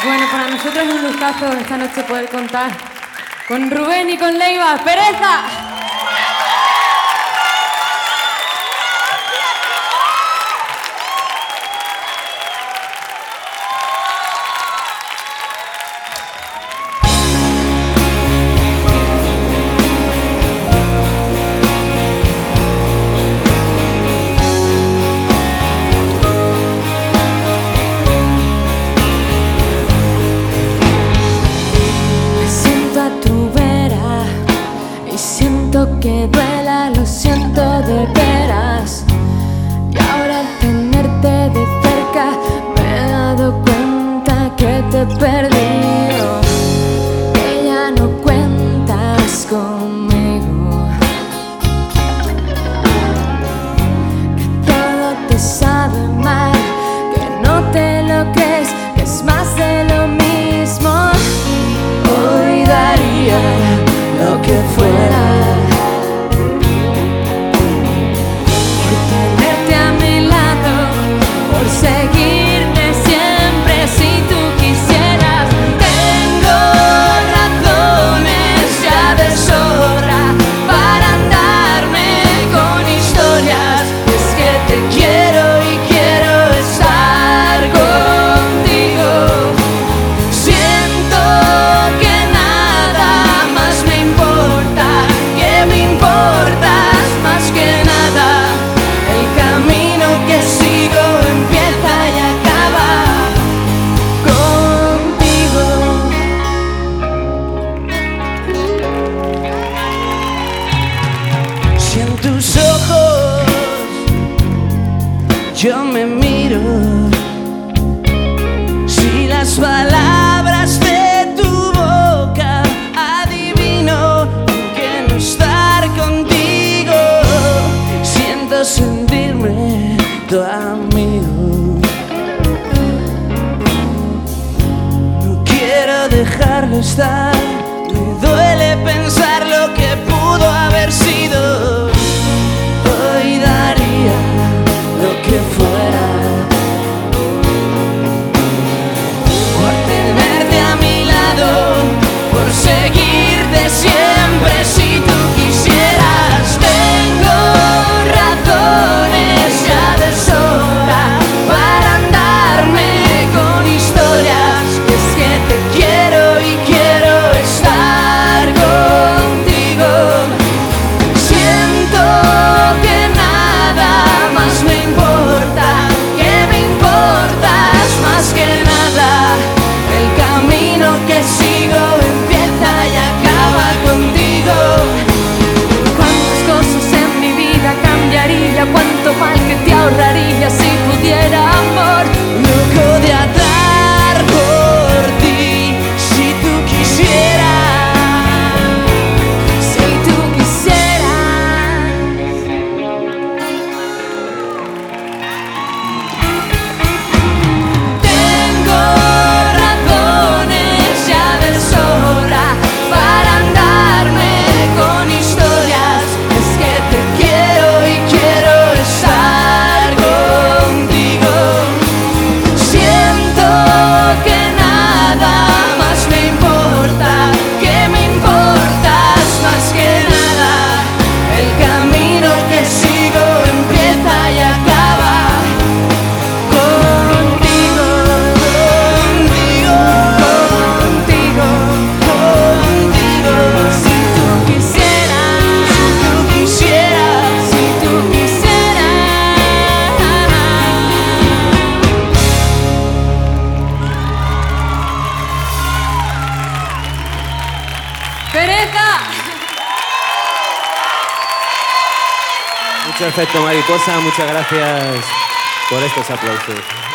Bueno, para nosotros es un gustazo esta noche poder contar con Rubén y con Leiva. ¡Pereza! Que duela, lo siento de veras. Y ahora al tenerte de cerca me he dado cuenta que te he perdido, que ya no cuentas conmigo, que todo te sabe mal, que no te lo crees, que es más de lo mismo. Hoy daría lo que fuera seguirte siempre si tú quisieras. Tengo razones ya de sobra para andarme con historias. Es que te quiero y quiero estar contigo. Siento que nada más me importa, que me importas más que nada. El camino que sigo empieza y acaba contigo. Si en tus ojos yo me miro, si las palabras de tu boca adivino que no estar contigo, siento sentirme tu amigo. No quiero dejarlo estar, me duele pensar lo que pudo haber sido. Hoy daría lo que fuera por tenerte a mi lado, por seguirte siempre si tú quisieras. Tengo razones ya de sobra para andarme con historias. Es que te quiero y quiero estar contigo. Siento que nada más me importa, que me importas más que nada. El camino que sigo empieza y acaba contigo. Cuántas cosas en mi vida cambiaría, cuánto mal que te ahorraría si pudiera, amor. Loco de atar por ti, si tú quisieras, si tú quisieras. Tengo razones ya de sobra para andarme con historias. Es que te quiero y quiero estar contigo. Siento que nada más me importa, que me importas más que nada. El camino que sigo empieza y acaba contigo, contigo, contigo, contigo. Si tú quisieras, si tú quisieras, si tú quisieras. ¡Pereza! Mucho efecto mariposa, muchas gracias por estos aplausos.